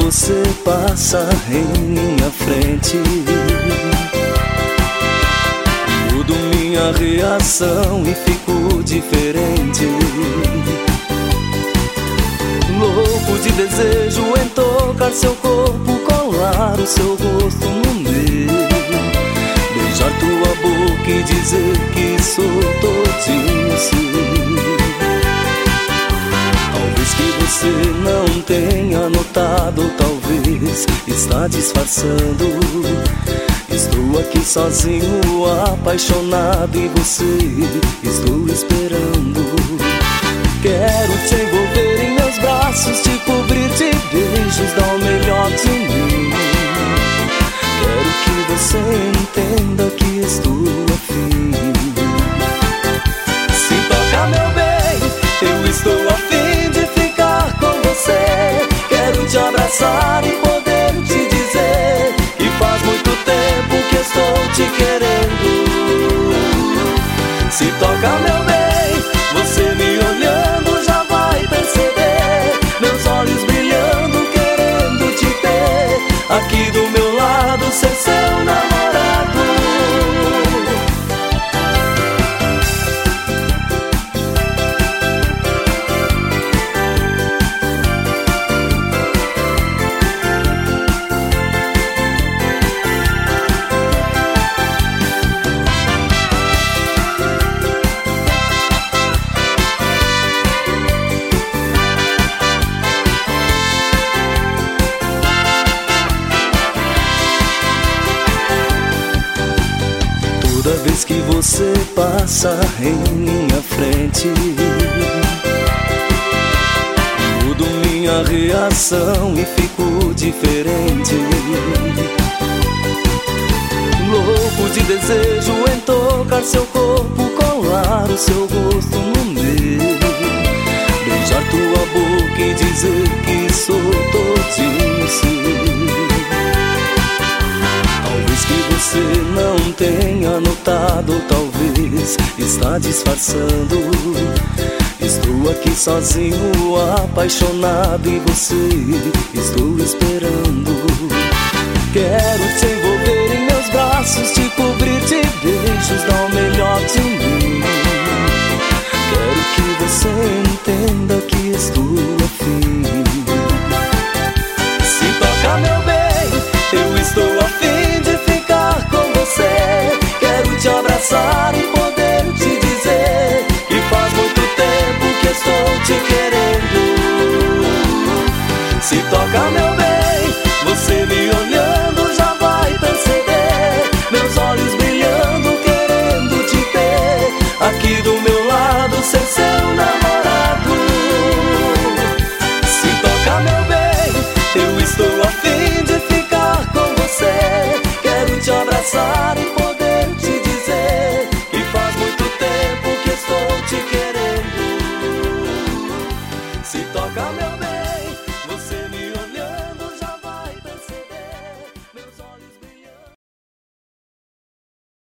você passa em minha frente, mudo minha reação e fico diferente. Louco de desejo em tocar seu corpo, colar o seu rosto no meu, beijar tua boca e dizer que sou todinho seu. Talvez que você não tenha notado, talvez está disfarçando. Estou aqui sozinho, apaixonado, e você estou esperando. Quero te envolver em meus braços, te cobrir de beijos, dar o melhor de mim. Quero que você entenda que estou afim. Se toca, meu bem, eu estou afim de ficar com você. Quero te abraçar e poder te dizer que faz muito tempo que estou te querendo. Se toca, meu bem, você me olhando já vai perceber meus olhos brilhando, querendo te ter aqui do meu lado, ser seu namorado. Toda vez que você passa em minha frente, mudo minha reação e fico diferente. Louco de desejo em tocar seu corpo, colar o seu rosto no meu, beijar tua boca e dizer que sou todinho seu. Talvez que você não tenha notado, talvez está disfarçando. Estou aqui sozinho, apaixonado, e você estou esperando. Quero te envolver em meus braços, te cobrir de beijos, dar o melhor de mim. Quero que você entenda que estou afim. Se toca, meu bem, eu estou afim de ficar com você. Quero te abraçar e poder te dizer que faz muito tempo que estou te querendo. Se toca, meu bem, você me